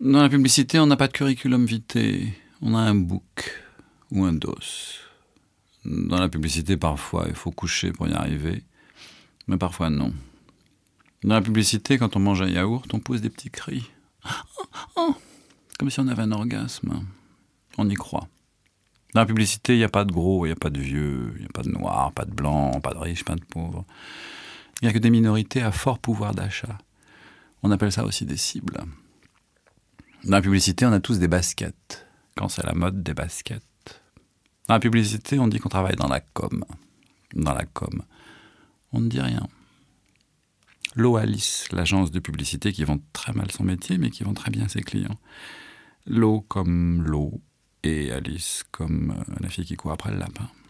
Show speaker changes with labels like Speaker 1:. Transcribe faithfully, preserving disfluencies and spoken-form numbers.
Speaker 1: Dans la publicité, on n'a pas de curriculum vitae, on a un book ou un dos. Dans la publicité, parfois, il faut coucher pour y arriver, mais parfois non. Dans la publicité, quand on mange un yaourt, on pousse des petits cris. Oh, oh, comme si on avait un orgasme. On y croit. Dans la publicité, il n'y a pas de gros, il n'y a pas de vieux, il n'y a pas de noirs, pas de blancs, pas de riches, pas de pauvres. Il n'y a que des minorités à fort pouvoir d'achat. On appelle ça aussi des cibles. Dans la publicité, on a tous des baskets. Quand c'est la mode, des baskets. Dans la publicité, on dit qu'on travaille dans la com. Dans la com. On ne dit rien. Loalis, l'agence de publicité qui vend très mal son métier, mais qui vend très bien ses clients. Lo comme l'eau, et Alice comme la fille qui court après le lapin.